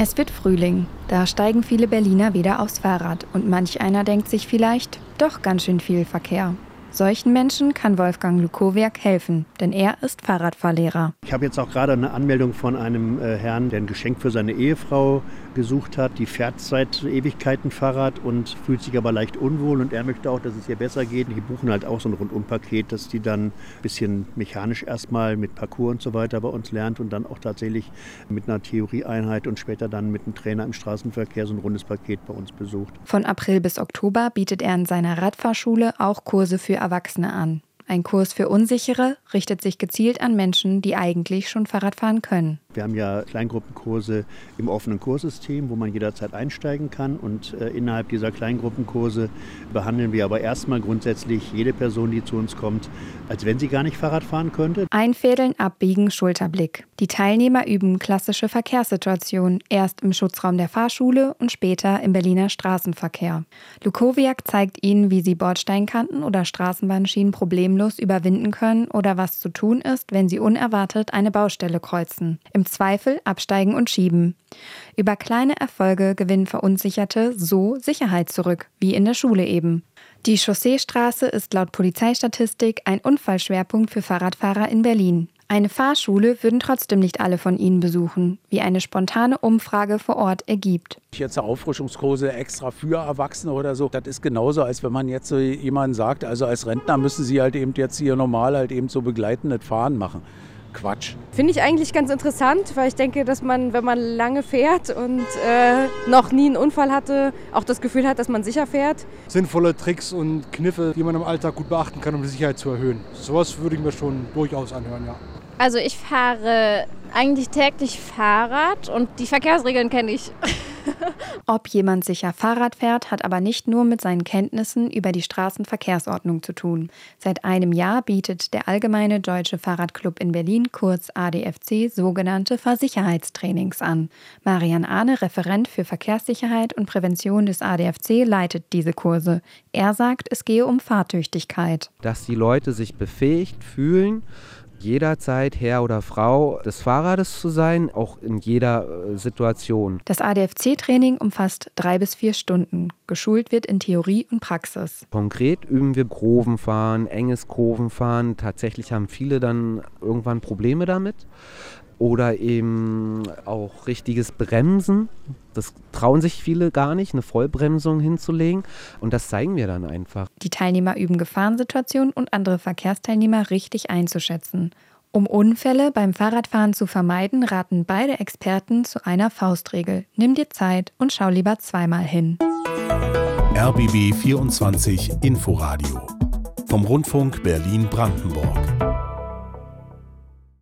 Es wird Frühling. Da steigen viele Berliner wieder aufs Fahrrad. Und manch einer denkt sich vielleicht, doch ganz schön viel Verkehr. Solchen Menschen kann Wolfgang Lukowiak helfen, denn er ist Fahrradfahrlehrer. Ich habe jetzt auch gerade eine Anmeldung von einem Herrn, der ein Geschenk für seine Ehefrau gesucht hat. Die fährt seit Ewigkeiten Fahrrad und fühlt sich aber leicht unwohl. Und er möchte auch, dass es ihr besser geht. Die buchen halt auch so ein Rundumpaket, dass die dann ein bisschen mechanisch erstmal mit Parcours und so weiter bei uns lernt und dann auch tatsächlich mit einer Theorieeinheit und später dann mit einem Trainer im Straßenverkehr so ein rundes Paket bei uns besucht. Von April bis Oktober bietet er in seiner Radfahrschule auch Kurse für Erwachsene an. Ein Kurs für Unsichere richtet sich gezielt an Menschen, die eigentlich schon Fahrrad fahren können. Wir haben ja Kleingruppenkurse im offenen Kurssystem, wo man jederzeit einsteigen kann. Und innerhalb dieser Kleingruppenkurse behandeln wir aber erstmal grundsätzlich jede Person, die zu uns kommt, als wenn sie gar nicht Fahrrad fahren könnte. Einfädeln, abbiegen, Schulterblick. Die Teilnehmer üben klassische Verkehrssituationen, erst im Schutzraum der Fahrschule und später im Berliner Straßenverkehr. Lukowiak zeigt ihnen, wie sie Bordsteinkanten oder Straßenbahnschienen problemlos überwinden können oder was zu tun ist, wenn sie unerwartet eine Baustelle kreuzen. Im Zweifel absteigen und schieben. Über kleine Erfolge gewinnen Verunsicherte so Sicherheit zurück, wie in der Schule eben. Die Chausseestraße ist laut Polizeistatistik ein Unfallschwerpunkt für Fahrradfahrer in Berlin. Eine Fahrschule würden trotzdem nicht alle von ihnen besuchen, wie eine spontane Umfrage vor Ort ergibt. Jetzt Auffrischungskurse extra für Erwachsene oder so, das ist genauso, als wenn man jetzt so jemandem sagt, also als Rentner müssen Sie halt eben jetzt hier normal halt eben so begleitendes Fahren machen. Quatsch. Finde ich eigentlich ganz interessant, weil ich denke, dass man, wenn man lange fährt und noch nie einen Unfall hatte, auch das Gefühl hat, dass man sicher fährt. Sinnvolle Tricks und Kniffe, die man im Alltag gut beachten kann, um die Sicherheit zu erhöhen. Sowas würde ich mir schon durchaus anhören, ja. Also ich fahre eigentlich täglich Fahrrad und die Verkehrsregeln kenne ich. Ob jemand sicher Fahrrad fährt, hat aber nicht nur mit seinen Kenntnissen über die Straßenverkehrsordnung zu tun. Seit einem Jahr bietet der Allgemeine Deutsche Fahrradclub in Berlin, kurz ADFC, sogenannte Fahrsicherheitstrainings an. Marian Ahne, Referent für Verkehrssicherheit und Prävention des ADFC, leitet diese Kurse. Er sagt, es gehe um Fahrtüchtigkeit. Dass die Leute sich befähigt fühlen, jederzeit Herr oder Frau des Fahrrades zu sein, auch in jeder Situation. Das ADFC-Training umfasst 3 bis 4 Stunden. Geschult wird in Theorie und Praxis. Konkret üben wir Kurvenfahren, enges Kurvenfahren. Tatsächlich haben viele dann irgendwann Probleme damit. Oder eben auch richtiges Bremsen. Das trauen sich viele gar nicht, eine Vollbremsung hinzulegen. Und das zeigen wir dann einfach. Die Teilnehmer üben Gefahrensituationen und andere Verkehrsteilnehmer richtig einzuschätzen. Um Unfälle beim Fahrradfahren zu vermeiden, raten beide Experten zu einer Faustregel. Nimm dir Zeit und schau lieber zweimal hin. RBB 24 Inforadio vom Rundfunk Berlin-Brandenburg.